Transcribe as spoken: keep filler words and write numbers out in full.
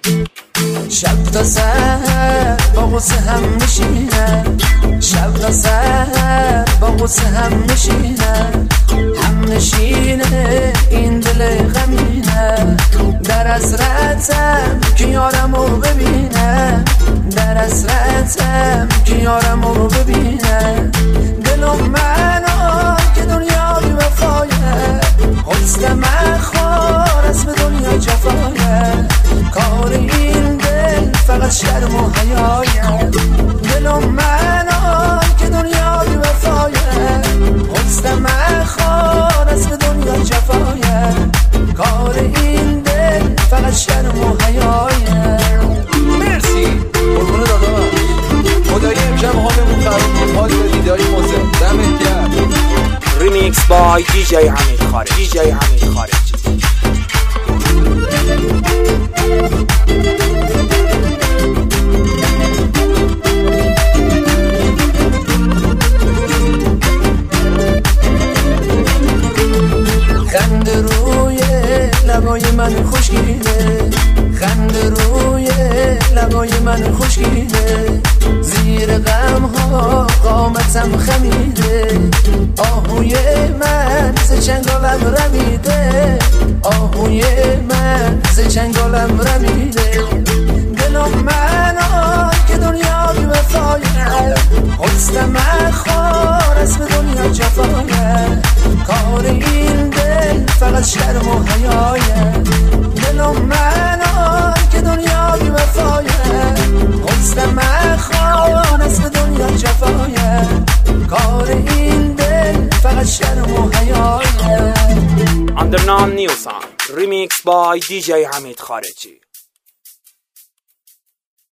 شب تا سحر با غصه هم میشینم، شب تا سحر با غصه هم میشینم، هم نشینه این دل غمینه، در حسرتم که یارمو ببینم، در حسرتم که یارمو ببینم. دلم منو که دنیا بی وفایه، حسن مخوار از به دنیا جفایه، کار این دل فقط شرم و حیایه. دلم منو که دنیا بی وفایه، حسن مخوار از به دنیا جفایه، کار این دل فقط شرم و حیایه. مرسی قربون داداش، خدایی امشب حالمون خراب بود، حال بدی دایی موزه دمت گرم. ریمیکس بای دی جی حمید خارجی، دی جی حمید خارجی. خنده روی لبای من خوشگیره، خنده روی لبای من خوشگیره، زیر غم ها قامتم خمیده، آهوی من ز چنگالم رمیده، آهوی من ز چنگالم رمیده. دلم منو که دنیا بی وفایه، حسن مخوار از به دنیا جفایه، کار این دل فقط شرم و حیایه. دلم منو که دنیا بی وفایه، حسن مخوار از به دنیا جفایه، کار این دل فقط شرم و حیایه. Under non new song, remix by دی جی حمید خارجی.